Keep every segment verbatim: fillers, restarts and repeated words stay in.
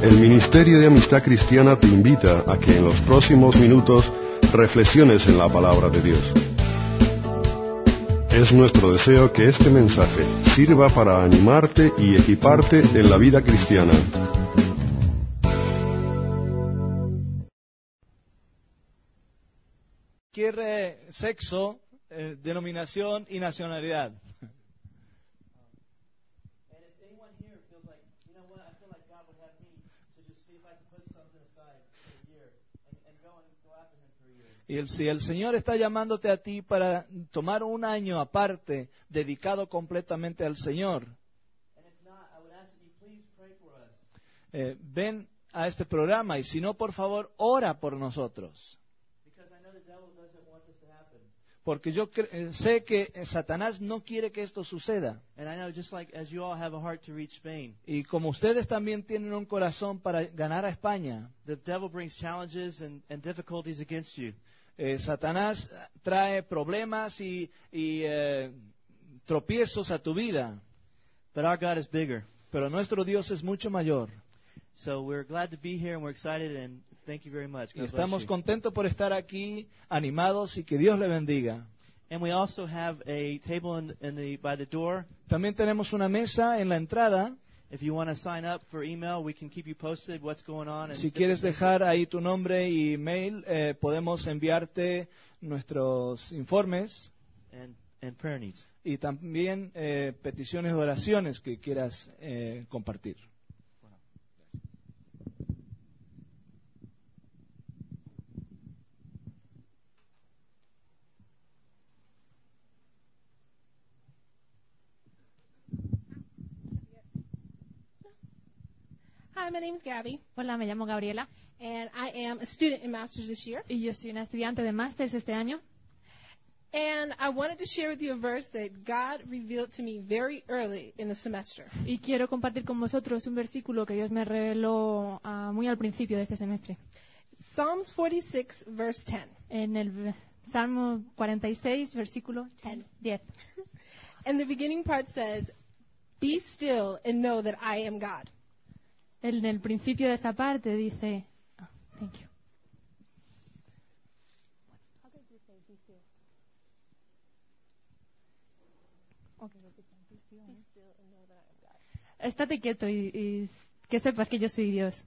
El Ministerio de Amistad Cristiana te invita a que en los próximos minutos reflexiones en la palabra de Dios. Es nuestro deseo que este mensaje sirva para animarte y equiparte en la vida cristiana. Cualquier sexo, eh, denominación y nacionalidad. Y el, si el Señor está llamándote a ti para tomar un año aparte, dedicado completamente al Señor, eh, ven a este programa y si no, por favor, ora por nosotros. Porque yo cre- sé que Satanás no quiere que esto suceda. And I know, just like as you all have a heart to reach Spain, Y como ustedes también tienen un corazón para ganar a España, the devil brings challenges and, and difficulties against you. eh, Satanás trae problemas y, y eh, tropiezos a tu vida. But our God is bigger. Pero nuestro Dios es mucho mayor. So we're glad to be here and we're excited and thank you very much. Y God bless estamos you. contentos por estar aquí, animados y que Dios le bendiga. And we also have a table in, in the by the door. También tenemos una mesa en la entrada. If you want to sign up for email, we can keep you posted what's going on. and Si quieres different things. dejar ahí tu nombre y mail, eh, podemos enviarte nuestros informes and and prayer needs. y también eh, peticiones de oraciones que quieras eh, compartir. Hi, my name is Gabby, Hola, me llamo Gabriela and I am a student in Masters this year. y yo soy una estudiante de máster este año. And I wanted to share with you a verse that God revealed to me very early in the semester. Y quiero compartir con vosotros un versículo que Dios me reveló ah, muy al principio de este semestre. Psalms forty-six, verse ten. En el v- Salmo cuarenta y seis, versículo Ten. diez. And the beginning part says, "Be still and know that I am God." En el principio de esa parte dice... ah, thank you. Estate quieto y, y que sepas que yo soy Dios.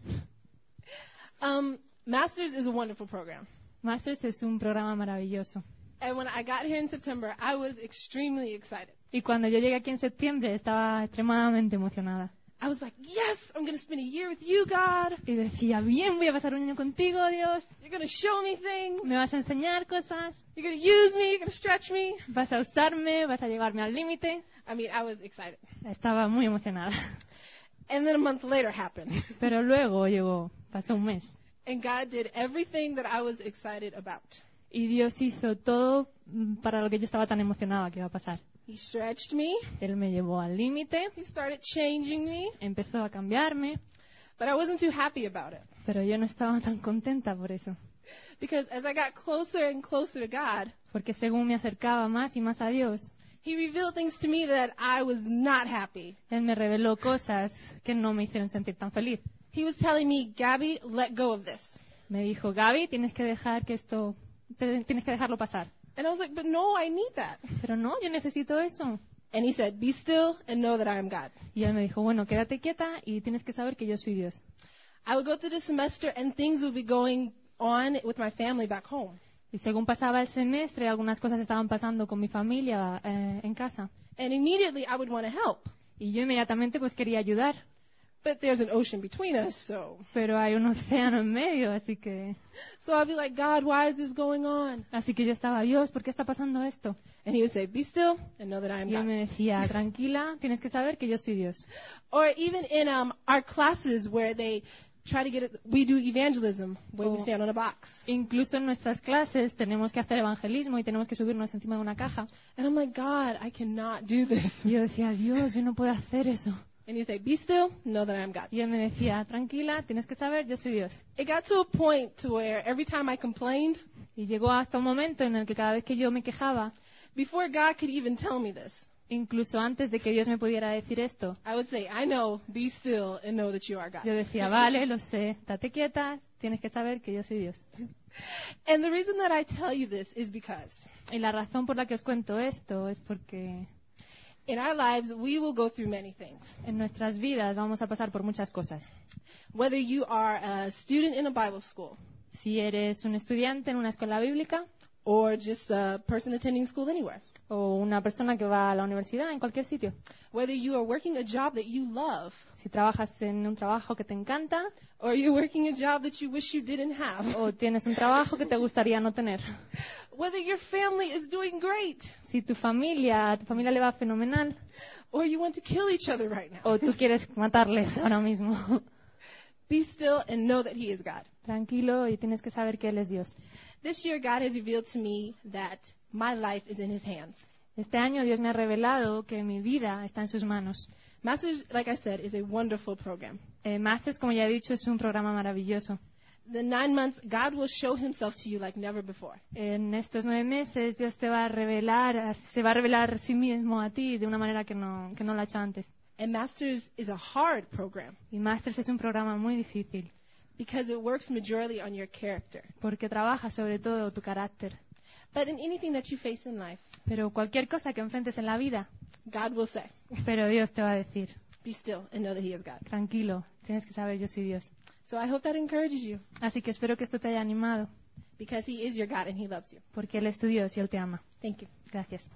Um, Masters is a wonderful program. Masters es un programa maravilloso. And when I got here in September, I was extremely excited. Y cuando yo llegué aquí en septiembre estaba extremadamente emocionada. I was like, yes, I'm going to spend a year with you, God. Y decía, bien, voy a pasar un año contigo, Dios. You're going to show me things. Me vas a enseñar cosas. You're going to use me. You're going to stretch me. Vas a usarme, vas a llevarme al límite. I mean, I was excited. Estaba muy emocionada. And then a month later happened. Pero luego llegó, pasó un mes. And God did everything that I was excited about. Y Dios hizo todo mm, para lo que yo estaba tan emocionada que iba a pasar. He stretched me. Él me llevó al límite, He started changing me. empezó a cambiarme, But I wasn't too happy about it. pero yo no estaba tan contenta por eso. Because as I got closer and closer to God, Porque según me acercaba más y más a Dios, He revealed things to me that I was not happy. Él me reveló cosas que no me hicieron sentir tan feliz. He was telling me, Gabby, let go of this. Me dijo, Gaby, tienes que dejar que esto, te- tienes que dejarlo pasar. And I was like, but no, I need that. Pero no, yo necesito eso. And He said, be still and know that I am God. Y él me dijo, bueno, quédate quieta y tienes que saber que yo soy Dios. I would go through the semester and things would be going on with my family back home. Y según pasaba el semestre, algunas cosas estaban pasando con mi familia eh, en casa. And immediately I would want to help. Y yo inmediatamente pues quería ayudar. But there's an ocean between us, so. Pero hay un océano en medio, así que... So I'd be like, God, why is this going on? Así que yo estaba, Dios, ¿por qué está pasando esto? And He would say, be still and know that I am Y él God. me decía, tranquila, tienes que saber que yo soy Dios. Or even in um, our classes where they try to get it, we do evangelism, where we Oh. stand on a box. Incluso en nuestras clases tenemos que hacer evangelismo y tenemos que subirnos encima de una caja. And I'm like, God, I cannot do this. Y yo decía, Dios, yo no puedo hacer eso. And He'd say, be still, know that I am God. Y él me decía, tranquila, tienes que saber, yo soy Dios. It got to a point to where every time I complained, Y llegó hasta un momento en el que cada vez que yo me quejaba, before God could even tell me this, Incluso antes de que Dios me pudiera decir esto, I would say, I know, be still and know that you are God. yo decía, vale, lo sé, date quieta, tienes que saber que yo soy Dios. And the reason that I tell you this is because Y la razón por la que os cuento esto es porque in our lives we will go through many things. en nuestras vidas vamos a pasar por muchas cosas. Whether you are a student in a Bible school Si eres un estudiante en una escuela bíblica or just a person attending school anywhere. o una persona que va a la universidad en cualquier sitio, Whether you are working a job that you love si trabajas en un trabajo que te encanta or you're working a job that you wish you didn't have. o tienes un trabajo que te gustaría no tener, Whether your family is doing great si tu familia, a tu familia le va fenomenal or you want to kill each other right now. o tú quieres matarles ahora mismo, Be still and know that He is God. tranquilo y tienes que saber que Él es Dios. This year, God has revealed to me that my life is in His hands. Este año Dios me ha revelado que mi vida está en sus manos. Masters, like I said, is a wonderful program. Eh, Masters, como ya he dicho, es un programa maravilloso. The nine months, God will show Himself to you like never before. En estos nueve meses Dios te va a revelar, se va a revelar a sí mismo a ti de una manera que no, que no lo ha hecho antes. And Masters is a hard program Y Masters es un programa muy difícil because it works majorly on your character. porque trabaja sobre todo tu carácter. But in anything that you face in life, Pero cualquier cosa que enfrentes en la vida, God will say, pero Dios te va a decir, be still and know that He is God. tranquilo, tienes que saber yo soy Dios. So I hope that encourages you Así que espero que esto te haya animado because He is your God and He loves you. porque Él es tu Dios y Él te ama. Thank you. Gracias.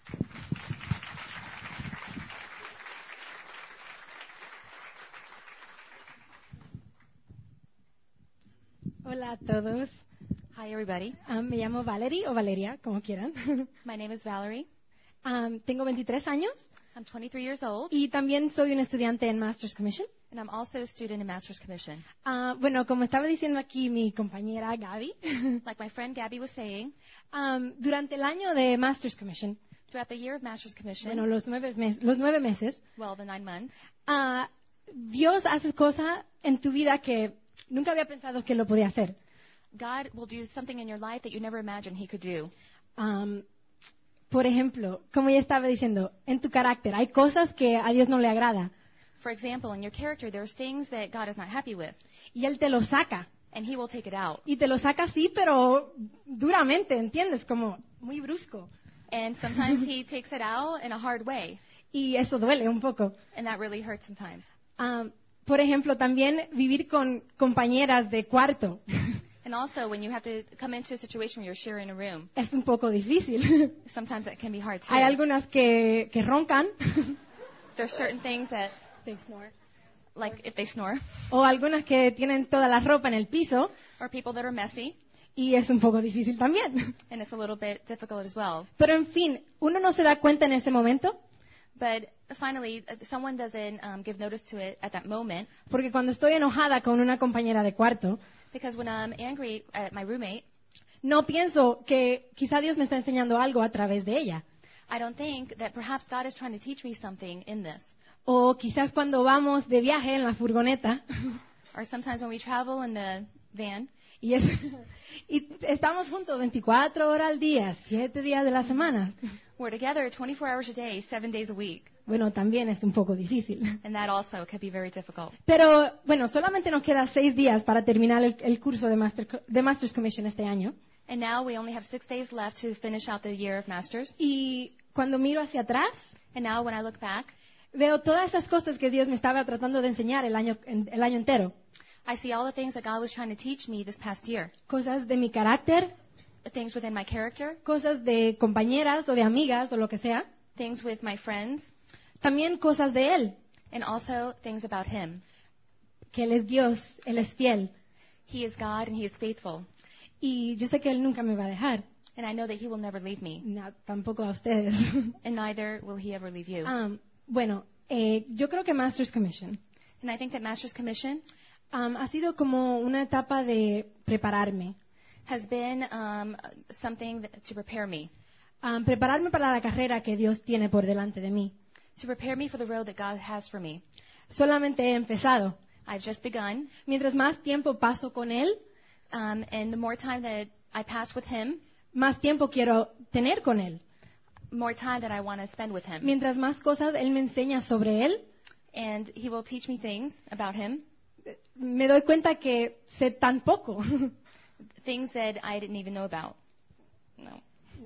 Hola a todos. Hi, everybody. Um, me llamo Valerie o Valeria, como quieran. My name is Valerie. Um, tengo veintitrés años I'm twenty-three years old, y también soy un estudiante en Master's Commission. and I'm also a student in Master's Commission. Ah, bueno, como estaba diciendo aquí mi compañera Gaby, Like my friend Gabby was saying, um, durante el año de Master's Commission, throughout the year of Master's Commission, bueno, los nueve, mes- los nueve meses, well, the nine months, ah, Dios hace cosas en tu vida que nunca había pensado que lo podía hacer. God will do something in your life that you never imagined He could do. Um, por ejemplo, como ya estaba diciendo, en tu carácter hay cosas que a Dios no le agrada For example, in your character, there's things that God is not happy with, y Él te lo saca. and He will take it out. Y te lo saca así, pero duramente, ¿entiendes? Como muy brusco. And sometimes He takes it out in a hard way, Y eso duele un poco. and that really hurts sometimes. Um, por ejemplo, también vivir con compañeras de cuarto And also, when you have to come into a situation where you're sharing a room, es un poco difícil. sometimes that can be hard too. Hay algunas que, que roncan There's certain things that, They snore. like if they snore, o algunas que tienen toda la ropa en el piso or people that are messy, y es un poco difícil también. and it's a little bit difficult as well. Pero en fin, uno no se da cuenta en ese momento But finally, uh, someone doesn't um, give notice to it at that moment, porque cuando estoy enojada con una compañera de cuarto, because when I'm angry at my roommate, no pienso que quizá Dios me está enseñando algo a través de ella. I don't think that perhaps God is trying to teach me something in this. O quizás cuando vamos de viaje en la furgoneta Or sometimes when we travel in the van, y, es- y estamos juntos veinticuatro horas al día, siete días de la semana. we're together twenty-four hours a day, seven days a week, Bueno, también es un poco difícil. and that also could be very difficult. Pero bueno, solamente nos queda seis días para terminar el, el curso de, Master, de Master's Commission este año. And now we only have six days left to finish out the year of Masters. Y cuando miro hacia atrás, And now when I look back, veo todas esas cosas que Dios me estaba tratando de enseñar el año, en- el año entero. I see all the things that God was trying to teach me this past year. Cosas de mi carácter, Things within my character, cosas de compañeras o de amigas o lo que sea. things with my friends, También cosas de Él, and also things about Him. que Él es Dios, Él es fiel. He is God and He is faithful. Y yo sé que Él nunca me va a dejar, And I know that He will never leave me. na- tampoco a ustedes. And neither will He ever leave you. Um, bueno, eh, yo creo que Master's Commission And I think that Master's Commission um, ha sido como una etapa de prepararme. has been um, something that, to prepare me, Um, prepararme para la carrera que Dios tiene por delante de mí. to prepare me for the road that God has for me. Solamente he empezado. I've just begun, Mientras más tiempo paso con Él, um, and the more time that I pass with Him, más tiempo quiero tener con Él. more time that I want to spend with him. Mientras más cosas Él me enseña sobre Él, And he will teach me things about him, me doy cuenta que sé tan poco. things that I didn't even know about. No.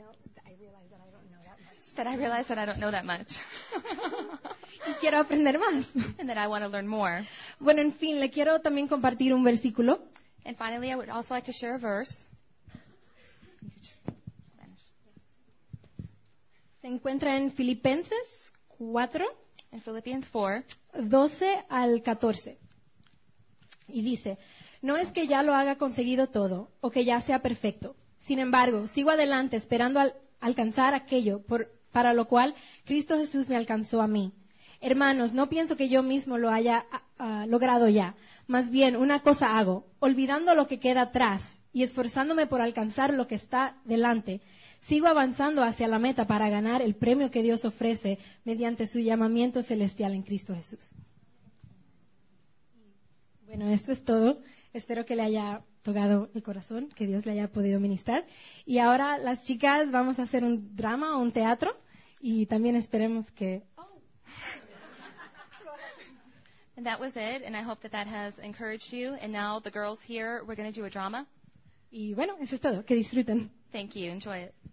That I realize that I don't know that much. Y quiero aprender más. And that I want to learn more. Bueno, en fin, le quiero también compartir un versículo. And finally, I would also like to share a verse. Se encuentra en Filipenses cuatro, In Philippians four, doce al catorce. Y dice, no es que ya lo haya conseguido todo o que ya sea perfecto. Sin embargo, sigo adelante esperando al- alcanzar aquello por- para lo cual Cristo Jesús me alcanzó a mí. Hermanos, no pienso que yo mismo lo haya ah, ah, logrado ya. Más bien, una cosa hago, olvidando lo que queda atrás y esforzándome por alcanzar lo que está delante. Sigo avanzando hacia la meta para ganar el premio que Dios ofrece mediante su llamamiento celestial en Cristo Jesús. Bueno, eso es todo. Espero que le haya tocado el corazón, que Dios le haya podido ministrar. Y ahora las chicas vamos a hacer un drama o un teatro y también esperemos que... and that was it. And I hope that that has encouraged you. And now the girls here, we're going to do a drama. Y bueno, eso es todo. Que disfruten. Thank you. Enjoy it.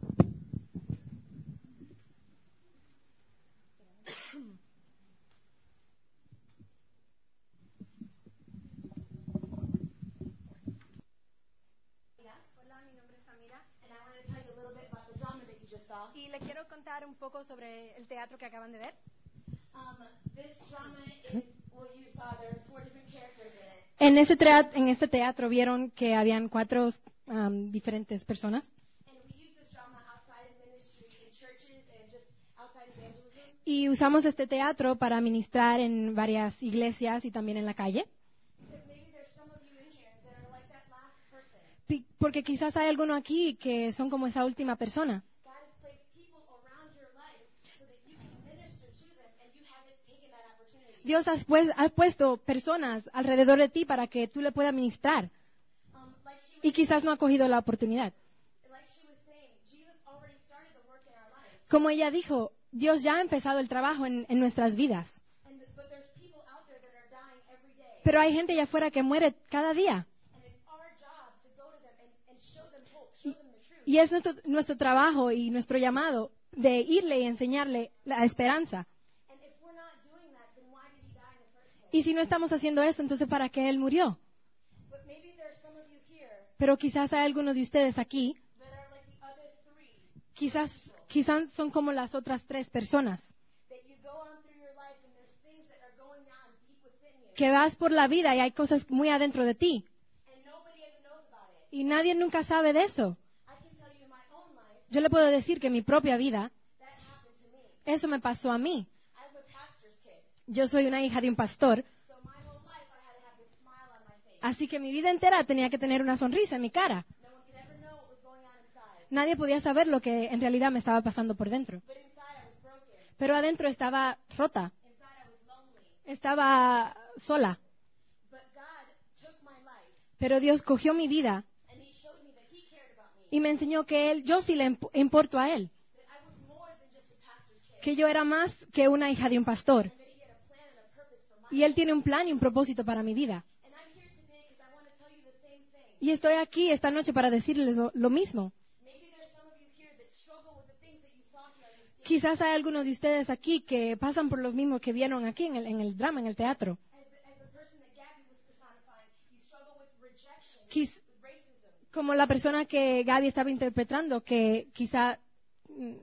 Hola, mi nombre es Samira. And I want to tell you a little bit about the drama that you just saw. Y le quiero contar un poco sobre el teatro que acaban de ver. Um, this drama is what you saw. There's four different characters in it. En, ese trea- en este teatro vieron que habían cuatro um, diferentes personas. And we use this drama outside of ministry in churches and just outside evangelism. Y usamos este teatro para ministrar en varias iglesias y también en la calle. Because maybe there's some of you in here that are like that last person. Pi- Porque quizás hay alguno aquí que son como esa última persona. God has placed people around your life so that you can minister to them and you haven't taken that opportunity. Dios ha, pues- ha puesto personas alrededor de ti para que tú le puedas ministrar. Um, like she was, Y quizás no ha cogido la oportunidad. like she was saying, Jesus already started the work in our lives. Como ella dijo, Dios ya ha empezado el trabajo en, en nuestras vidas. And th- but there's people out there that are dying every day. Pero hay gente allá afuera que muere cada día. And it's our job to go to them and, and show them hope, show them the truth. Y es nuestro, nuestro trabajo y nuestro llamado de irle y enseñarle la esperanza. And if we're not doing that, then why did he die in the first place? Y si no estamos haciendo eso, entonces ¿para qué Él murió? But maybe there's some of you here Pero quizás hay algunos de ustedes aquí, that are like the other three, quizás, quizás son como las otras tres personas, that you go on through your life and there's things that are going on deep within you, que vas por la vida y hay cosas muy adentro de ti. and nobody ever knows about it. Y nadie nunca sabe de eso. I can tell you in my own life, Yo le puedo decir que en mi propia vida, that happened to me. eso me pasó a mí. I'm a pastor's kid, Yo soy una hija de un pastor, so my whole life I had to have a smile on my face. así que mi vida entera tenía que tener una sonrisa en mi cara. No one could ever know what was going on inside. Nadie podía saber lo que en realidad me estaba pasando por dentro. But inside I was broken. Pero adentro estaba rota, Inside I was lonely. estaba sola. But God took my life Pero Dios cogió mi vida and He showed me that He cared about me. y me enseñó que él, yo sí le imp- importo a Él, That I was more than just a pastor's kid. que yo era más que una hija de un pastor. That He had a plan and a purpose for my Y Él tiene un plan y un propósito para mi vida. And I'm here today because I want to tell you the same thing. Y estoy aquí esta noche para decirles lo, lo mismo. Maybe there's some of you here that struggle with the things that you saw here on the stage. Quizás hay algunos de ustedes aquí que pasan por lo mismo que vieron aquí en el, en el drama, en el teatro. As the, as the person that Gabby was personifying, you struggle with rejection, Quiz- with racism. como la persona que Gaby estaba interpretando, que quizá mm,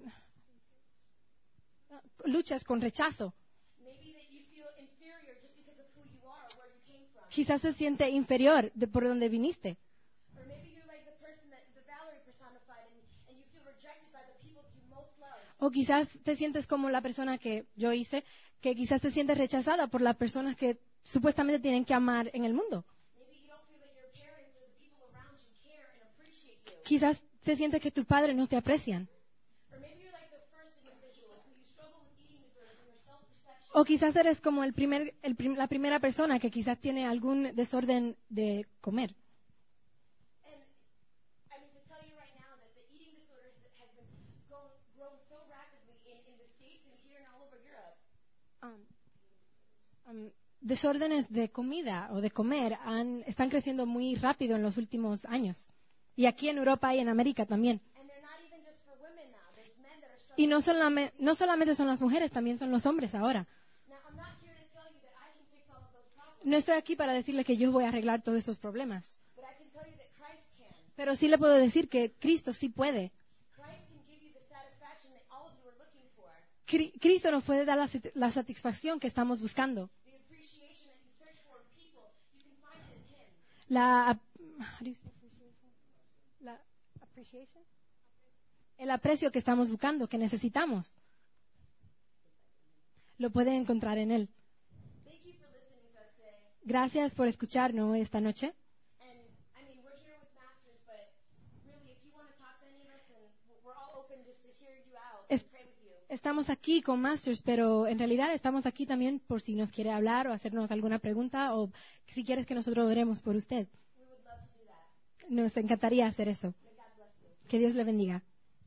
luchas con rechazo. Maybe that you feel inferior just because of who you are or where you came from. Quizás se siente inferior de por donde viniste. Or maybe you're like the person that the Valerie personified and, and you feel rejected by the people that you most love. O quizás te sientes como la persona que yo hice, que quizás te sientes rechazada por las personas que supuestamente tienen que amar en el mundo. Maybe you don't feel that your parents or the people around you care and appreciate you. Quizás te sientes que tus padres no te aprecian. Or maybe you're like the first individual who you struggle with eating disorders and your self-perception. O quizás eres como el primer, el prim- la primera persona que quizás tiene algún desorden de comer. And I mean to tell you right now that the eating disorders that has been grown, grown so um, desórdenes de comida o de comer han, están creciendo muy rápido en los últimos años. Y aquí en Europa y en América también. And they're not even just for women now. There's men that are struggling. Y no solamente, no solamente son las mujeres, también son los hombres ahora. Now, I'm not here to tell you that I can fix all of those problems, No estoy aquí para decirle que yo voy a arreglar todos esos problemas. but I can tell you that Christ can. Pero sí le puedo decir que Cristo sí puede. Christ can give you the satisfaction that all of you are looking for, Cri- Cristo nos puede dar la, sat- la satisfacción que estamos buscando. the appreciation that you search for in people. You can find it in Him. La, ap- how do you say appreciation? La appreciation? El aprecio que estamos buscando, que necesitamos. Lo pueden encontrar en Él. Thank you for listening to us today. Gracias por escucharnos esta noche. And I mean, we're here with masters, but really, if you want to talk to any of us, and we're all open just to hear you out Es- and pray with you. Estamos aquí con Masters, pero en realidad estamos aquí también por si nos quiere hablar o hacernos alguna pregunta o si quieres que nosotros oremos por usted. We would love to do that. Nos encantaría hacer eso. May God bless you. Que Dios le bendiga.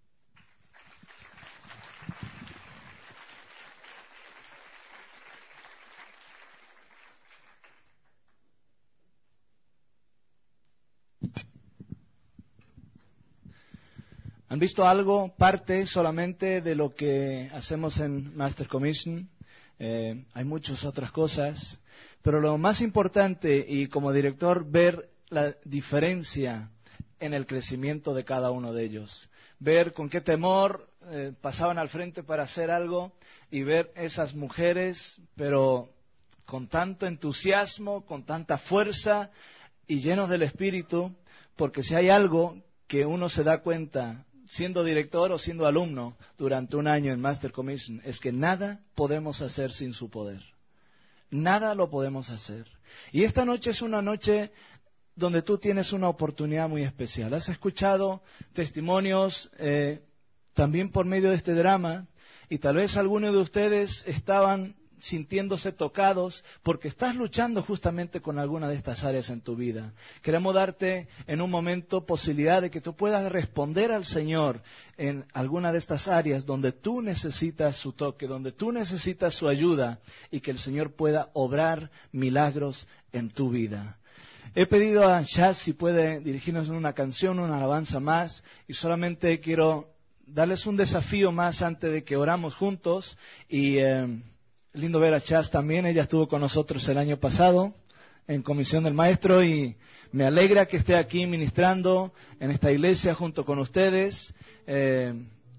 ¿Han visto algo, parte solamente de lo que hacemos en Master Commission? Eh, hay muchas otras cosas, pero lo más importante, y como director, ver la diferencia en el crecimiento de cada uno de ellos. Ver con qué temor eh, pasaban al frente para hacer algo y ver esas mujeres, pero con tanto entusiasmo, con tanta fuerza y llenos del Espíritu, porque si hay algo que uno se da cuenta siendo director o siendo alumno durante un año en Master Commission, es que nada podemos hacer sin su poder. Nada lo podemos hacer. Y esta noche es una noche donde tú tienes una oportunidad muy especial. Has escuchado testimonios eh, también por medio de este drama, y tal vez algunos de ustedes estaban sintiéndose tocados porque estás luchando justamente con alguna de estas áreas en tu vida. Queremos darte en un momento posibilidad de que tú puedas responder al Señor en alguna de estas áreas donde tú necesitas su toque, donde tú necesitas su ayuda y que el Señor pueda obrar milagros en tu vida. He pedido a Chaz si puede dirigirnos en una canción, una alabanza más, y solamente quiero darles un desafío más antes de que oramos juntos. Y eh, lindo ver a Chaz también. Ella estuvo con nosotros el año pasado en Comisión del Maestro y me alegra que esté aquí ministrando en esta iglesia junto con ustedes. Eh,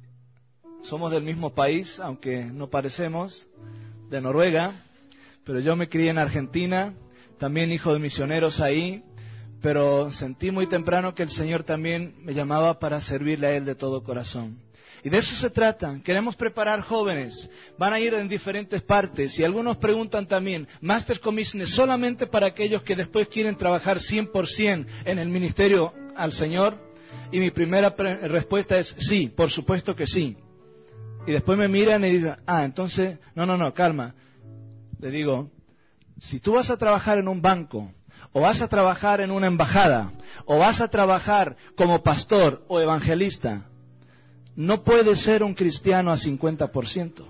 somos del mismo país, aunque no parecemos, de Noruega, pero yo me crié en Argentina, también hijo de misioneros ahí, pero sentí muy temprano que el Señor también me llamaba para servirle a Él de todo corazón. Y de eso se trata. Queremos preparar jóvenes. Van a ir en diferentes partes. Y algunos preguntan también, Master Commission es solamente para aquellos que después quieren trabajar cien por ciento en el ministerio al Señor. Y mi primera pre- respuesta es sí, por supuesto que sí. Y después me miran y dicen, ah, entonces, no, no, no, calma. Le digo, si tú vas a trabajar en un banco, o vas a trabajar en una embajada, o vas a trabajar como pastor o evangelista, no puedes ser un cristiano a cincuenta por ciento.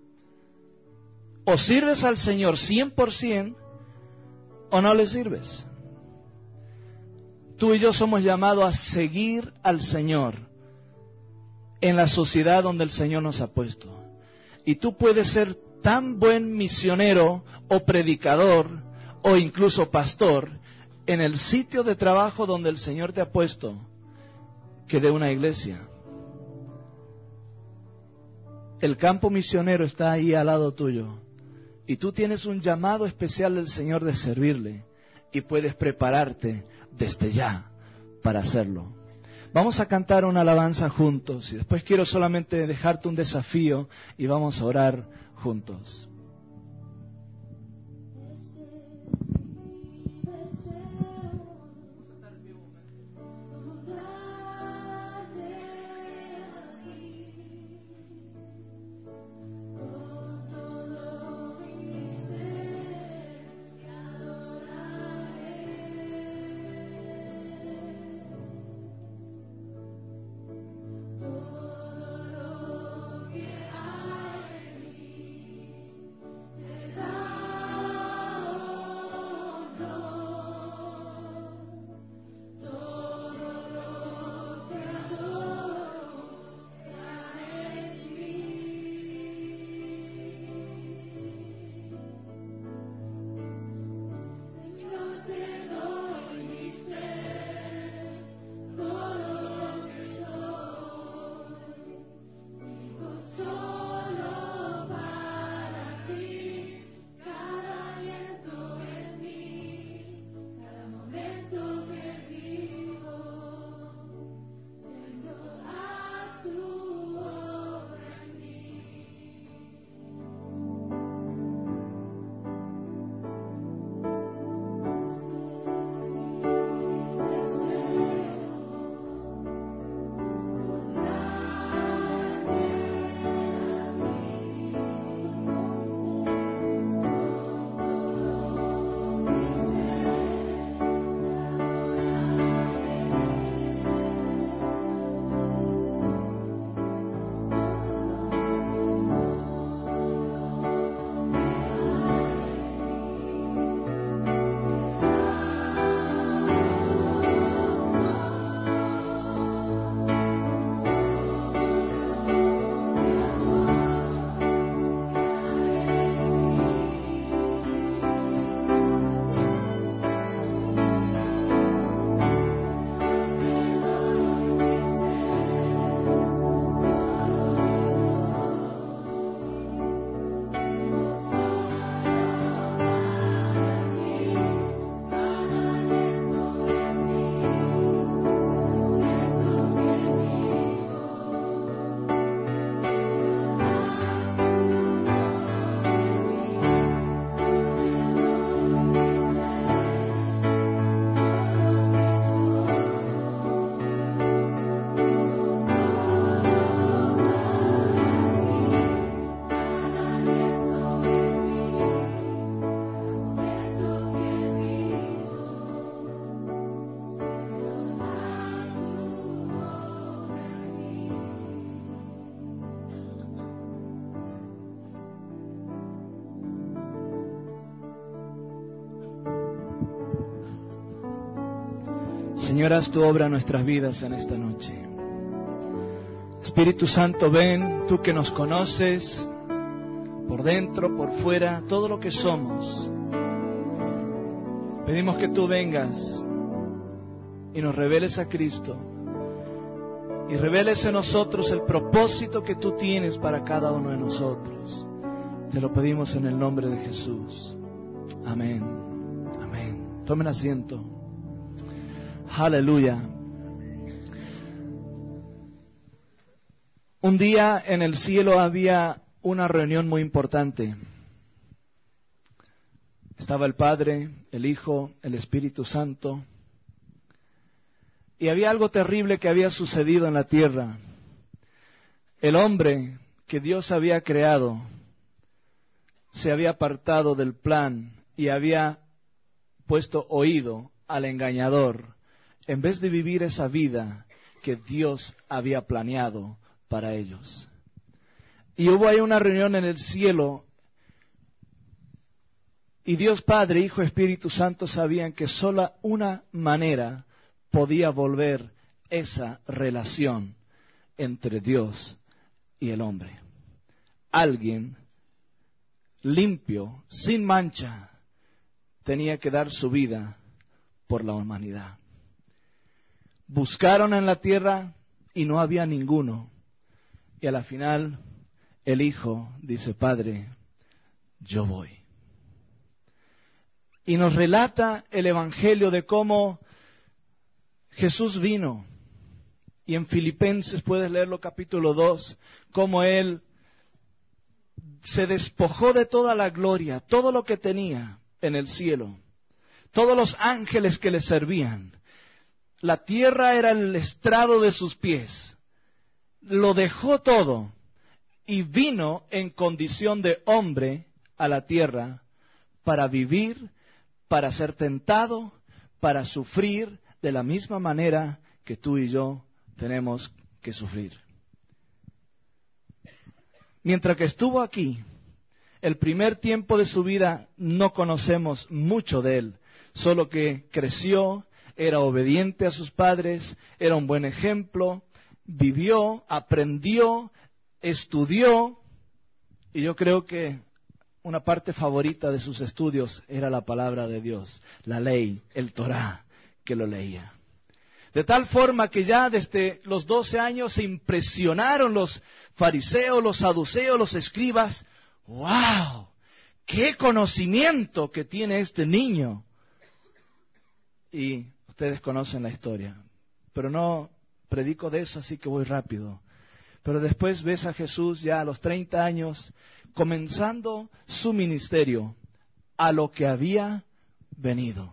O sirves al Señor cien por ciento, o no le sirves. Tú y yo somos llamados a seguir al Señor en la sociedad donde el Señor nos ha puesto. Y tú puedes ser tan buen misionero o predicador o incluso pastor en el sitio de trabajo donde el Señor te ha puesto que de una iglesia. El campo misionero está ahí al lado tuyo y tú tienes un llamado especial del Señor de servirle y puedes prepararte desde ya para hacerlo. Vamos a cantar una alabanza juntos y después quiero solamente dejarte un desafío y vamos a orar juntos. Señor, haz tu obra en nuestras vidas en esta noche. Espíritu Santo, ven, tú que nos conoces por dentro, por fuera, todo lo que somos. Pedimos que tú vengas y nos reveles a Cristo y reveles en nosotros el propósito que tú tienes para cada uno de nosotros. Te lo pedimos en el nombre de Jesús. Amén. Amén. Tomen asiento. Aleluya. Un día en el cielo había una reunión muy importante. Estaba el Padre, el Hijo, el Espíritu Santo. Y había algo terrible que había sucedido en la tierra. El hombre que Dios había creado se había apartado del plan y había puesto oído al engañador, en vez de vivir esa vida que Dios había planeado para ellos. Y hubo ahí una reunión en el cielo, y Dios Padre, Hijo, Espíritu Santo sabían que solo una manera podía volver esa relación entre Dios y el hombre. Alguien limpio, sin mancha, tenía que dar su vida por la humanidad. Buscaron en la tierra y no había ninguno. Y a la final el Hijo dice, Padre, yo voy. Y nos relata el Evangelio de cómo Jesús vino. Y en Filipenses puedes leerlo capítulo dos, cómo Él se despojó de toda la gloria, todo lo que tenía en el cielo, todos los ángeles que le servían. La tierra era el estrado de sus pies. Lo dejó todo y vino en condición de hombre a la tierra para vivir, para ser tentado, para sufrir de la misma manera que tú y yo tenemos que sufrir. Mientras que estuvo aquí, el primer tiempo de su vida no conocemos mucho de él, solo que creció, era obediente a sus padres, era un buen ejemplo, vivió, aprendió, estudió, y yo creo que una parte favorita de sus estudios era la palabra de Dios, la ley, el Torá, que lo leía. De tal forma que ya desde los doce años se impresionaron los fariseos, los saduceos, los escribas. ¡Wow! ¡Qué conocimiento que tiene este niño! Y ustedes conocen la historia, pero no predico de eso, así que voy rápido. Pero después ves a Jesús ya a los treinta años, comenzando su ministerio a lo que había venido.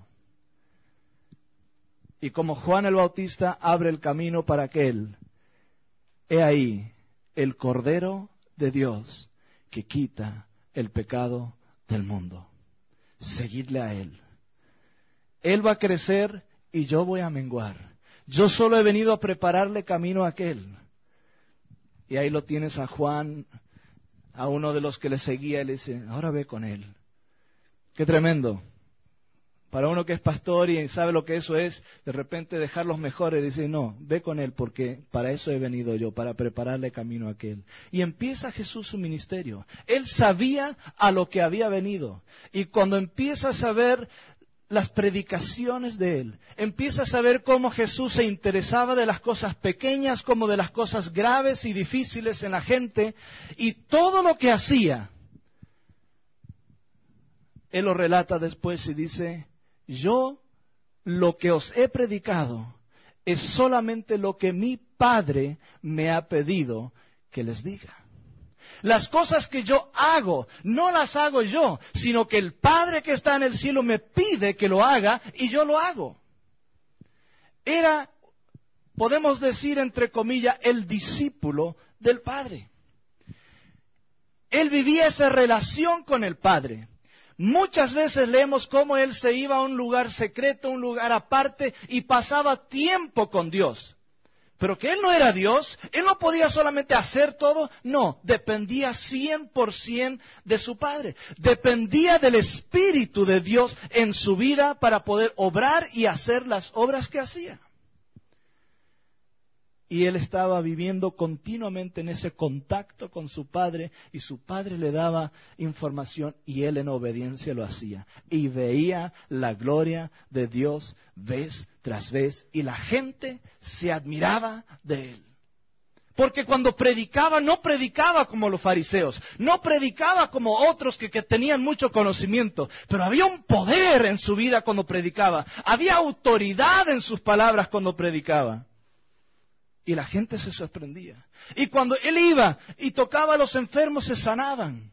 Y como Juan el Bautista abre el camino para aquel, he ahí el Cordero de Dios que quita el pecado del mundo. Seguidle a Él. Él va a crecer y yo voy a menguar. Yo solo he venido a prepararle camino a aquel. Y ahí lo tienes a Juan, a uno de los que le seguía, y le dice, ahora ve con él. Qué tremendo. Para uno que es pastor y sabe lo que eso es, de repente dejar los mejores, dice, no, ve con él porque para eso he venido yo, para prepararle camino a aquel. Y empieza Jesús su ministerio. Él sabía a lo que había venido. Y cuando empiezas a ver las predicaciones de él, empiezas a ver cómo Jesús se interesaba de las cosas pequeñas como de las cosas graves y difíciles en la gente, y todo lo que hacía, él lo relata después y dice, yo lo que os he predicado es solamente lo que mi Padre me ha pedido que les diga. Las cosas que yo hago, no las hago yo, sino que el Padre que está en el cielo me pide que lo haga y yo lo hago. Era, podemos decir entre comillas, el discípulo del Padre. Él vivía esa relación con el Padre. Muchas veces leemos cómo él se iba a un lugar secreto, un lugar aparte, y pasaba tiempo con Dios. Pero que él no era Dios, él no podía solamente hacer todo, no, dependía cien por ciento de su Padre. Dependía del Espíritu de Dios en su vida para poder obrar y hacer las obras que hacía. Y él estaba viviendo continuamente en ese contacto con su padre, y su padre le daba información y él en obediencia lo hacía. Y veía la gloria de Dios vez tras vez, y la gente se admiraba de él. Porque cuando predicaba, no predicaba como los fariseos, no predicaba como otros que, que tenían mucho conocimiento, pero había un poder en su vida cuando predicaba, había autoridad en sus palabras cuando predicaba. Y la gente se sorprendía. Y cuando él iba y tocaba a los enfermos, se sanaban.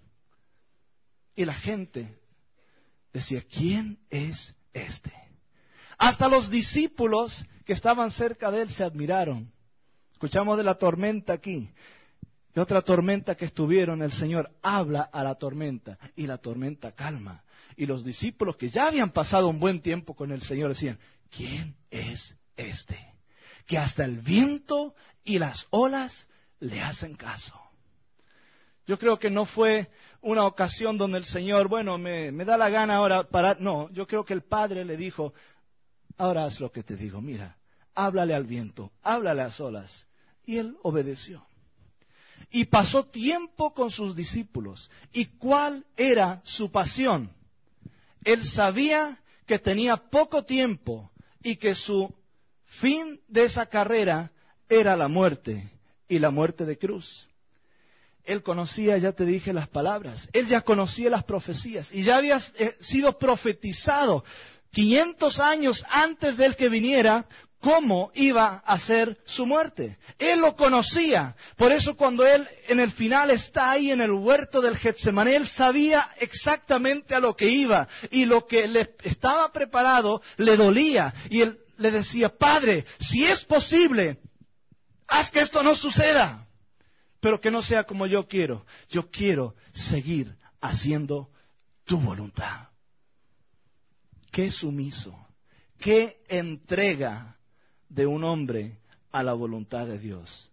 Y la gente decía, ¿quién es este? Hasta los discípulos que estaban cerca de él se admiraron. Escuchamos de la tormenta aquí. De otra tormenta que estuvieron, el Señor habla a la tormenta y la tormenta calma. Y los discípulos que ya habían pasado un buen tiempo con el Señor decían, ¿quién es este? Que hasta el viento y las olas le hacen caso. Yo creo que no fue una ocasión donde el Señor, bueno, me, me da la gana ahora para... No, yo creo que el Padre le dijo, ahora haz lo que te digo, mira, háblale al viento, háblale a las olas. Y él obedeció. Y pasó tiempo con sus discípulos. ¿Y cuál era su pasión? Él sabía que tenía poco tiempo y que su fin de esa carrera era la muerte, y la muerte de cruz. Él conocía, ya te dije, las palabras. Él ya conocía las profecías y ya había eh, sido profetizado quinientos años antes de él que viniera cómo iba a ser su muerte. Él lo conocía. Por eso cuando él en el final está ahí en el huerto del Getsemaní, él sabía exactamente a lo que iba, y lo que le estaba preparado le dolía. Y él le decía, Padre, si es posible, haz que esto no suceda, pero que no sea como yo quiero. Yo quiero seguir haciendo tu voluntad. Qué sumiso, qué entrega de un hombre a la voluntad de Dios.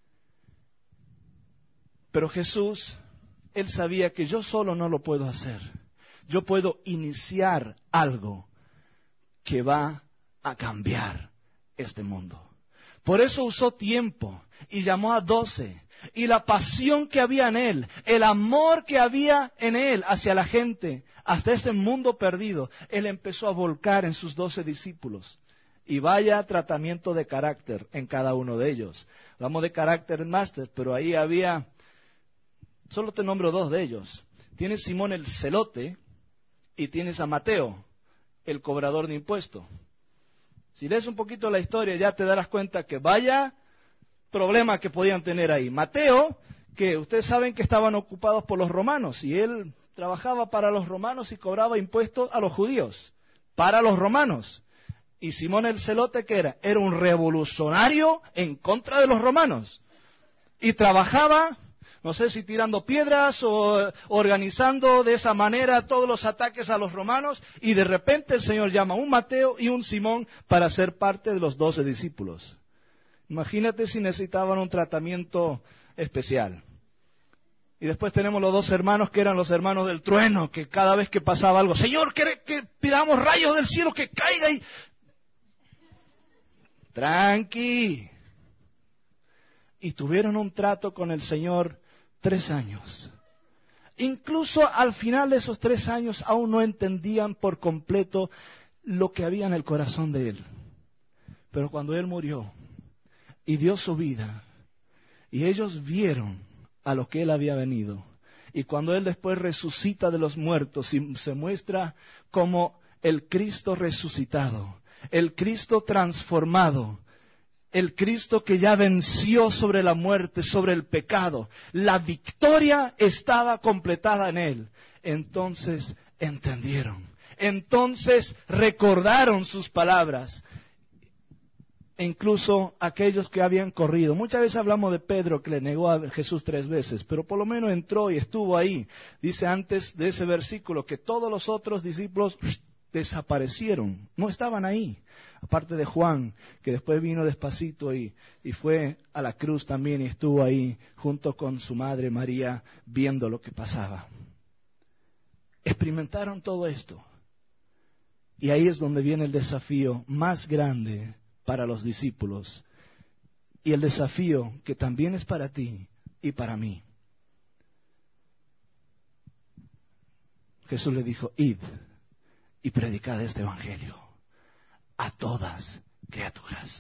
Pero Jesús, él sabía que yo solo no lo puedo hacer. Yo puedo iniciar algo que va a cambiar este mundo. Por eso usó tiempo y llamó a doce. Y la pasión que había en él, el amor que había en él hacia la gente, hasta ese mundo perdido, él empezó a volcar en sus doce discípulos. Y vaya tratamiento de carácter en cada uno de ellos. Hablamos de carácter en Master, pero ahí había, solo te nombro dos de ellos. Tienes Simón el celote y tienes a Mateo, el cobrador de impuestos. Si lees un poquito la historia ya te darás cuenta que vaya problema que podían tener ahí. Mateo, que ustedes saben que estaban ocupados por los romanos, y él trabajaba para los romanos y cobraba impuestos a los judíos, para los romanos. Y Simón el celote, ¿qué era? Era un revolucionario en contra de los romanos. Y trabajaba, no sé si tirando piedras o organizando de esa manera todos los ataques a los romanos. Y de repente el Señor llama a un Mateo y un Simón para ser parte de los doce discípulos. Imagínate si necesitaban un tratamiento especial. Y después tenemos los dos hermanos que eran los hermanos del trueno, que cada vez que pasaba algo, Señor, que, que pidamos rayos del cielo que caiga y... Tranqui. Y tuvieron un trato con el Señor tres años. Incluso al final de esos tres años aún no entendían por completo lo que había en el corazón de Él. Pero cuando Él murió y dio su vida, y ellos vieron a lo que Él había venido, y cuando Él después resucita de los muertos y se muestra como el Cristo resucitado, el Cristo transformado, el Cristo que ya venció sobre la muerte, sobre el pecado, la victoria estaba completada en Él. Entonces entendieron, entonces recordaron sus palabras. E incluso aquellos que habían corrido. Muchas veces hablamos de Pedro que le negó a Jesús tres veces, pero por lo menos entró y estuvo ahí. Dice antes de ese versículo que todos los otros discípulos desaparecieron, no estaban ahí. Aparte de Juan, que después vino despacito y, y fue a la cruz también y estuvo ahí junto con su madre María viendo lo que pasaba. Experimentaron todo esto. Y ahí es donde viene el desafío más grande para los discípulos y el desafío que también es para ti y para mí. Jesús le dijo, id y predicad este evangelio a todas criaturas,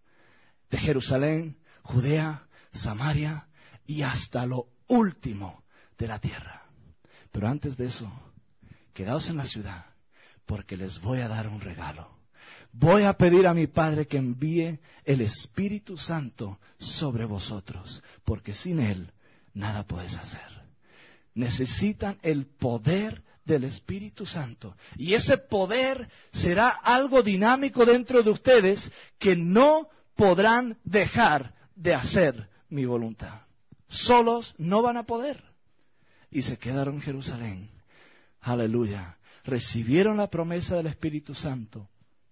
de Jerusalén, Judea, Samaria y hasta lo último de la tierra. Pero antes de eso, quedaos en la ciudad, porque les voy a dar un regalo. Voy a pedir a mi Padre que envíe el Espíritu Santo sobre vosotros, porque sin Él nada podéis hacer. Necesitan el poder del Espíritu Santo. Y ese poder será algo dinámico dentro de ustedes que no podrán dejar de hacer mi voluntad. Solos no van a poder. Y se quedaron en Jerusalén. Aleluya. Recibieron la promesa del Espíritu Santo.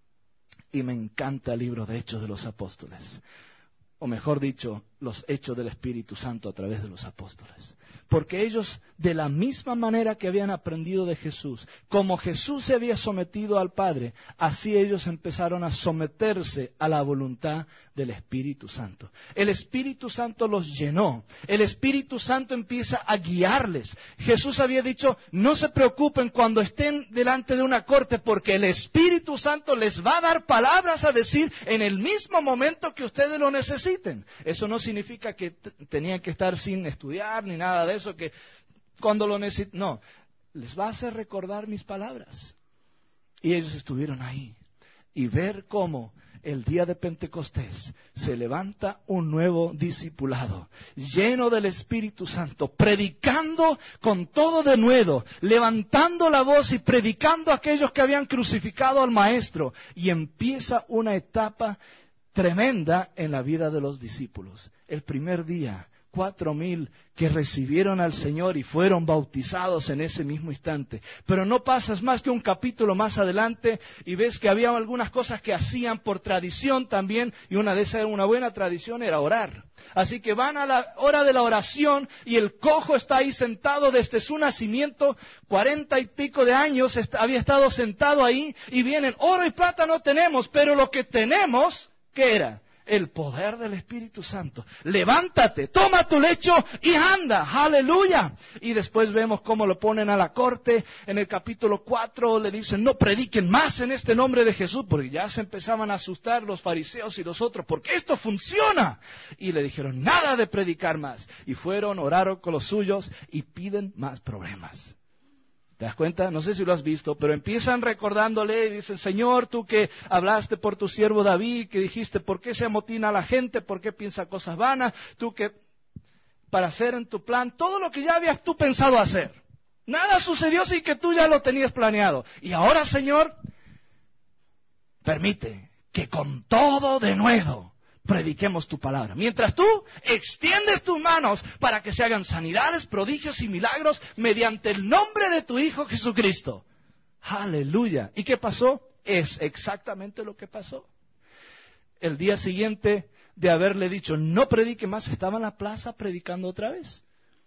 Y me encanta el libro de Hechos de los Apóstoles. O mejor dicho, los hechos del Espíritu Santo a través de los apóstoles. Porque ellos, de la misma manera que habían aprendido de Jesús, como Jesús se había sometido al Padre, así ellos empezaron a someterse a la voluntad del Espíritu Santo. El Espíritu Santo los llenó. El Espíritu Santo empieza a guiarles. Jesús había dicho, no se preocupen cuando estén delante de una corte, porque el Espíritu Santo les va a dar palabras a decir en el mismo momento que ustedes lo necesiten. Eso no significa que t- tenían que estar sin estudiar ni nada de eso, que cuando lo necesiten, no, les va a hacer recordar mis palabras. Y ellos estuvieron ahí. Y ver cómo el día de Pentecostés se levanta un nuevo discipulado, lleno del Espíritu Santo, predicando con todo denuedo, levantando la voz y predicando a aquellos que habían crucificado al Maestro. Y empieza una etapa tremenda en la vida de los discípulos. El primer día, cuatro mil que recibieron al Señor y fueron bautizados en ese mismo instante. Pero no pasas más que un capítulo más adelante y ves que había algunas cosas que hacían por tradición también, y una de esas, una buena tradición, era orar. Así que van a la hora de la oración y el cojo está ahí sentado desde su nacimiento, cuarenta y pico de años había estado sentado ahí, y vienen, oro y plata no tenemos, pero lo que tenemos, ¿qué era? El poder del Espíritu Santo. Levántate, toma tu lecho y anda. ¡Aleluya! Y después vemos cómo lo ponen a la corte. En el capítulo cuatro le dicen, no prediquen más en este nombre de Jesús, porque ya se empezaban a asustar los fariseos y los otros, porque esto funciona. Y le dijeron, nada de predicar más. Y fueron, oraron con los suyos y piden más problemas. ¿Te das cuenta? No sé si lo has visto, pero empiezan recordándole y dicen, Señor, tú que hablaste por tu siervo David, que dijiste, ¿por qué se amotina la gente? ¿Por qué piensa cosas vanas? Tú que, para hacer en tu plan, todo lo que ya habías tú pensado hacer. Nada sucedió sin que tú ya lo tenías planeado. Y ahora, Señor, permite que con todo denuedo prediquemos tu palabra. Mientras tú extiendes tus manos para que se hagan sanidades, prodigios y milagros mediante el nombre de tu Hijo Jesucristo. Aleluya. ¿Y qué pasó? Es exactamente lo que pasó. El día siguiente de haberle dicho, no predique más, estaba en la plaza predicando otra vez.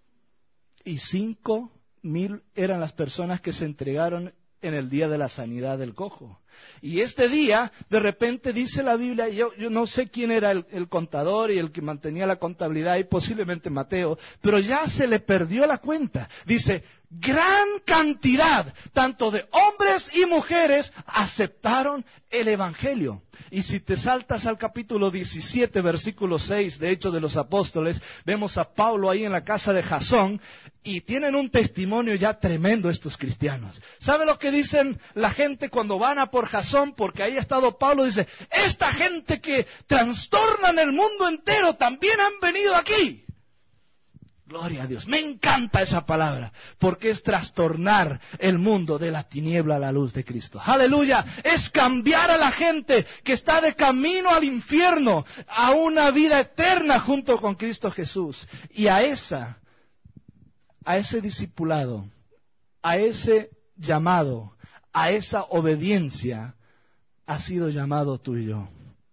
Y cinco mil eran las personas que se entregaron en el día de la sanidad del cojo. Y este día, de repente dice la Biblia, yo, yo no sé quién era el, el contador y el que mantenía la contabilidad, y posiblemente Mateo, pero ya se le perdió la cuenta. Dice, gran cantidad, tanto de hombres y mujeres, aceptaron el Evangelio. Y si te saltas al capítulo diecisiete, versículo seis, de Hechos de los Apóstoles, vemos a Pablo ahí en la casa de Jasón, y tienen un testimonio ya tremendo estos cristianos. ¿Sabe lo que dicen la gente cuando van a por Jasón? Porque ahí ha estado Pablo, dice, esta gente que trastornan el mundo entero también han venido aquí. Gloria a Dios. Me encanta esa palabra, porque es trastornar el mundo de la tiniebla a la luz de Cristo. Aleluya. Es cambiar a la gente que está de camino al infierno a una vida eterna junto con Cristo Jesús. Y a esa, a ese discipulado, a ese llamado, a esa obediencia, ha sido llamado tú y yo.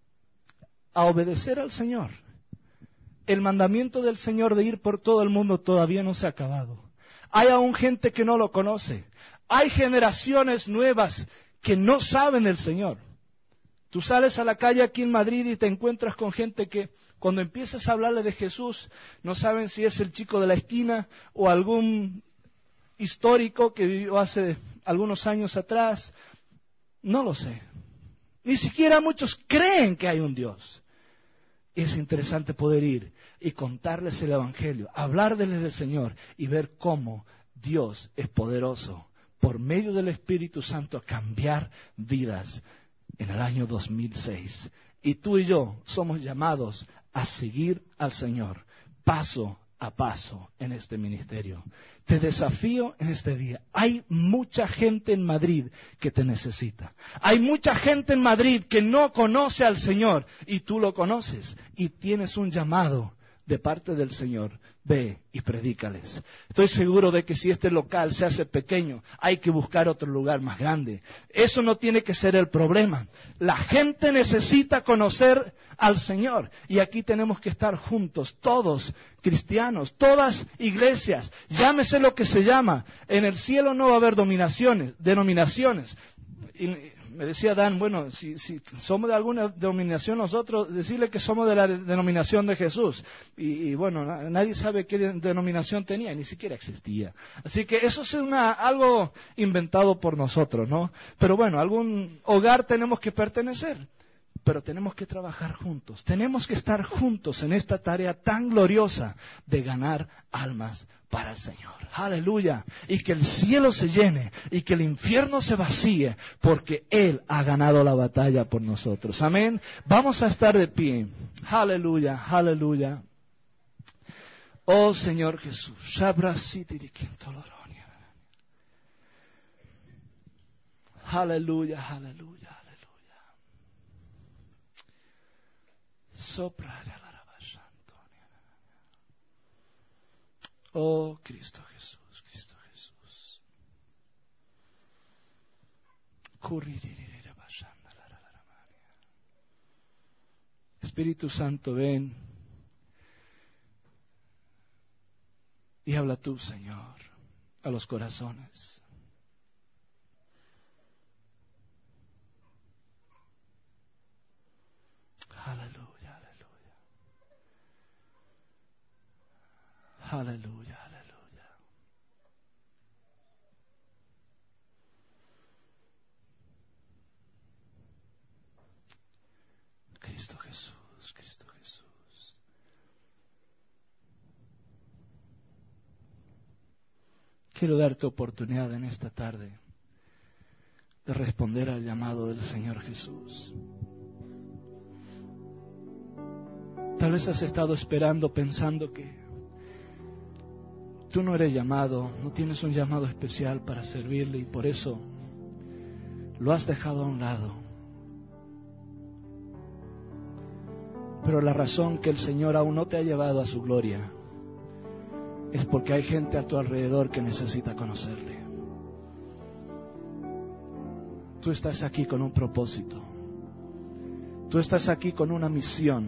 A obedecer al Señor. El mandamiento del Señor de ir por todo el mundo todavía no se ha acabado. Hay aún gente que no lo conoce. Hay generaciones nuevas que no saben del Señor. Tú sales a la calle aquí en Madrid y te encuentras con gente que cuando empiezas a hablarle de Jesús no saben si es el chico de la esquina o algún histórico que vivió hace algunos años atrás. No lo sé. Ni siquiera muchos creen que hay un Dios. Es interesante poder ir y contarles el Evangelio, hablarles del Señor y ver cómo Dios es poderoso por medio del Espíritu Santo a cambiar vidas en el año dos mil seis. Y tú y yo somos llamados a seguir al Señor paso a paso en este ministerio. Te desafío en este día. Hay mucha gente en Madrid que te necesita. Hay mucha gente en Madrid que no conoce al Señor y tú lo conoces y tienes un llamado de parte del Señor. Ve y predícales. Estoy seguro de que si este local se hace pequeño, hay que buscar otro lugar más grande. Eso no tiene que ser el problema. La gente necesita conocer al Señor. Y aquí tenemos que estar juntos, todos cristianos, todas iglesias. Llámese lo que se llama. En el cielo no va a haber dominaciones, denominaciones. Y me decía Dan, bueno, si, si somos de alguna denominación nosotros, decirle que somos de la denominación de Jesús. Y, y bueno, nadie sabe qué denominación tenía, ni siquiera existía. Así que eso es una, algo inventado por nosotros, ¿no? Pero bueno, algún hogar tenemos que pertenecer. Pero tenemos que trabajar juntos, tenemos que estar juntos en esta tarea tan gloriosa de ganar almas para el Señor. Aleluya. Y que el cielo se llene y que el infierno se vacíe porque Él ha ganado la batalla por nosotros. Amén. Vamos a estar de pie. Aleluya, aleluya. Oh Señor Jesús. Aleluya, aleluya. Sopra oh Cristo Jesús, Cristo Jesús. Espíritu Santo, ven y habla tú, Señor, a los corazones. Aleluya. Aleluya, aleluya. Cristo Jesús, Cristo Jesús. Quiero darte oportunidad en esta tarde de responder al llamado del Señor Jesús. Tal vez has estado esperando pensando que tú no eres llamado, no tienes un llamado especial para servirle y por eso lo has dejado a un lado. Pero la razón que el Señor aún no te ha llevado a su gloria es porque hay gente a tu alrededor que necesita conocerle. Tú estás aquí con un propósito. Tú estás aquí con una misión.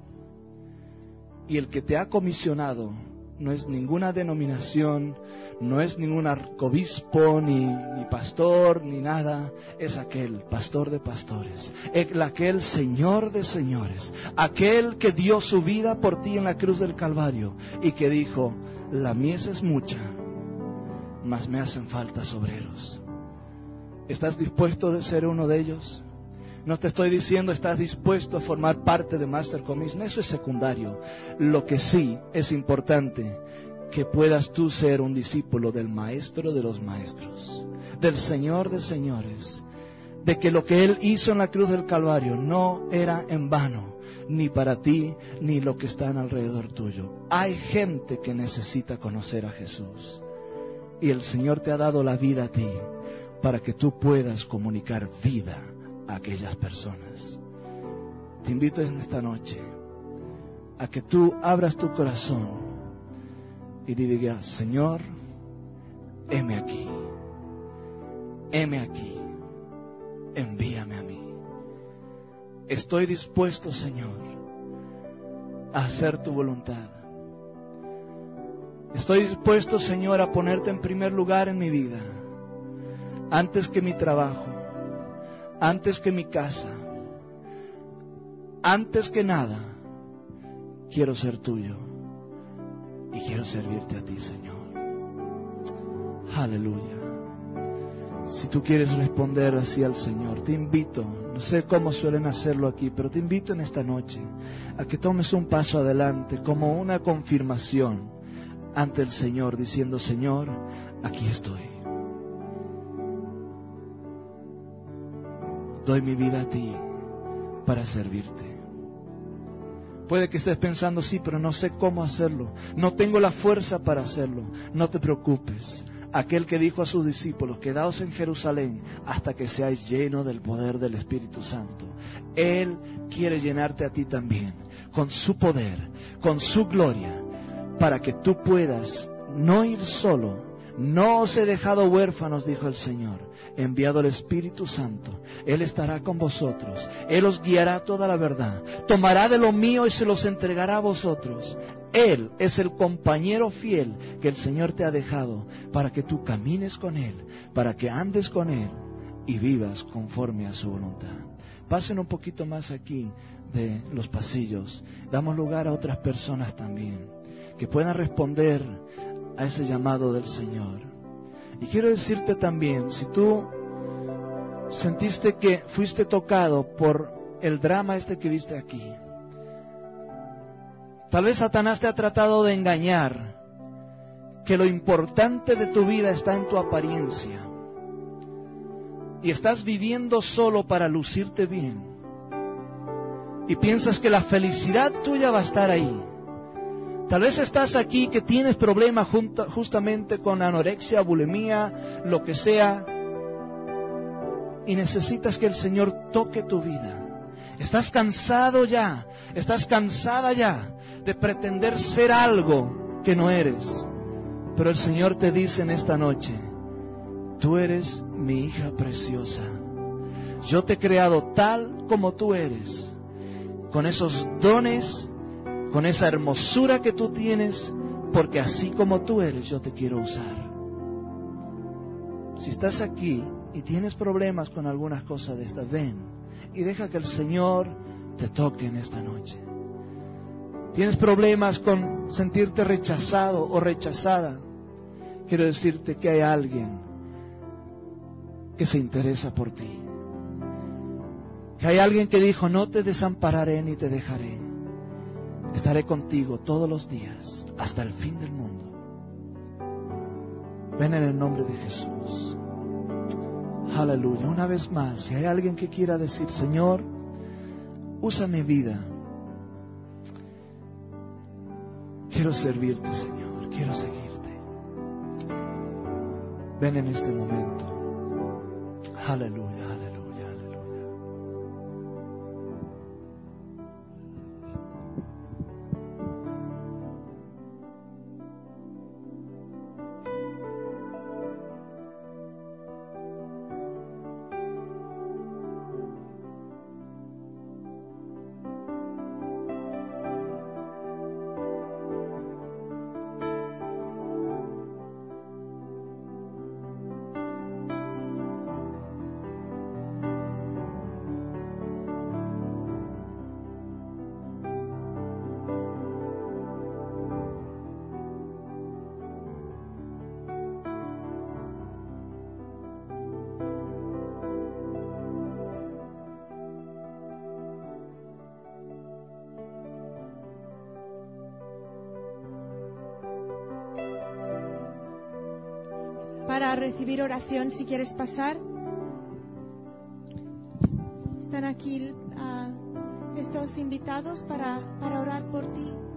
Y el que te ha comisionado no es ninguna denominación, no es ningún arzobispo, ni, ni pastor, ni nada. Es aquel pastor de pastores, aquel Señor de señores, aquel que dio su vida por ti en la cruz del Calvario y que dijo, la mies es mucha, mas me hacen falta obreros. ¿Estás dispuesto a ser uno de ellos? No te estoy diciendo estás dispuesto a formar parte de Master Commission, eso es secundario. Lo que sí es importante, que puedas tú ser un discípulo del Maestro de los Maestros, del Señor de Señores, de que lo que Él hizo en la cruz del Calvario no era en vano, ni para ti, ni lo que está alrededor tuyo. Hay gente que necesita conocer a Jesús, y el Señor te ha dado la vida a ti, para que tú puedas comunicar vida a aquellas personas. Te invito en esta noche a que tú abras tu corazón y le digas, Señor, heme aquí, heme aquí, envíame a mí. Estoy dispuesto, Señor, a hacer tu voluntad. Estoy dispuesto, Señor, a ponerte en primer lugar en mi vida, antes que mi trabajo, antes que mi casa, antes que nada, quiero ser tuyo y quiero servirte a ti, Señor. Aleluya. Si tú quieres responder así al Señor, te invito, no sé cómo suelen hacerlo aquí, pero te invito en esta noche a que tomes un paso adelante como una confirmación ante el Señor, diciendo: Señor, aquí estoy. Doy mi vida a ti para servirte. Puede que estés pensando: sí, pero no sé cómo hacerlo, no tengo la fuerza para hacerlo. No te preocupes. Aquel que dijo a sus discípulos: quedaos en Jerusalén hasta que seáis llenos del poder del Espíritu Santo. Él quiere llenarte a ti también, con su poder, con su gloria, para que tú puedas no ir solo. No os he dejado huérfanos, dijo el Señor. He enviado el Espíritu Santo. Él estará con vosotros. Él os guiará a toda la verdad. Tomará de lo mío y se los entregará a vosotros. Él es el compañero fiel que el Señor te ha dejado para que tú camines con Él, para que andes con Él y vivas conforme a su voluntad. Pasen un poquito más aquí de los pasillos. Damos lugar a otras personas también que puedan responder a ese llamado del Señor. Y quiero decirte también, si tú sentiste que fuiste tocado por el drama este que viste aquí, tal vez Satanás te ha tratado de engañar, que lo importante de tu vida está en tu apariencia, y estás viviendo solo para lucirte bien, y piensas que la felicidad tuya va a estar ahí. Tal vez estás aquí que tienes problemas junta, justamente con anorexia, bulimía, lo que sea, y necesitas que el Señor toque tu vida. Estás cansado ya, estás cansada ya de pretender ser algo que no eres. Pero el Señor te dice en esta noche: tú eres mi hija preciosa. Yo te he creado tal como tú eres, con esos dones, con esa hermosura que tú tienes, porque así como tú eres, yo te quiero usar. Si estás aquí y tienes problemas con algunas cosas de estas, ven y deja que el Señor te toque en esta noche. Tienes problemas con sentirte rechazado o rechazada, quiero decirte que hay alguien que se interesa por ti. Que hay alguien que dijo: no te desampararé ni te dejaré. Estaré contigo todos los días, hasta el fin del mundo. Ven en el nombre de Jesús. Aleluya. Una vez más, si hay alguien que quiera decir: Señor, usa mi vida. Quiero servirte, Señor. Quiero seguirte. Ven en este momento. Aleluya, aleluya. Para recibir oración, si quieres pasar. Están aquí uh, estos invitados para, para orar por ti.